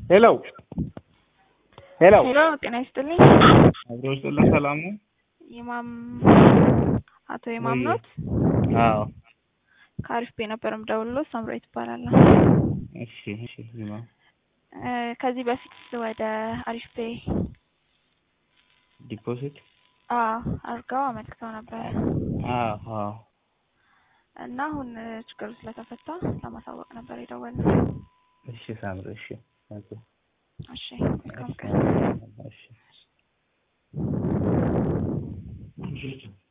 ሄሎ ሄሎ ሄሎ ጤና ይስጥልኝ። አብሮሽ ሰላም ነው? ኢማም አቶ ኢማም ነው? አዎ ካሪፍ በነበረም ደውሎ ሳምራዊት ይባላል። እሺ ኢማም ከዚህ በፊት ወደ አሪፍ ፔይ ዲፖዚት አርጋው አመልክተው ነበር። አዎ እና አሁን ችግሩ ስለተፈታ ለማሳወቅ ነበር የደወልነው። እሺ ሳምሪ እሺ እሺ እሺ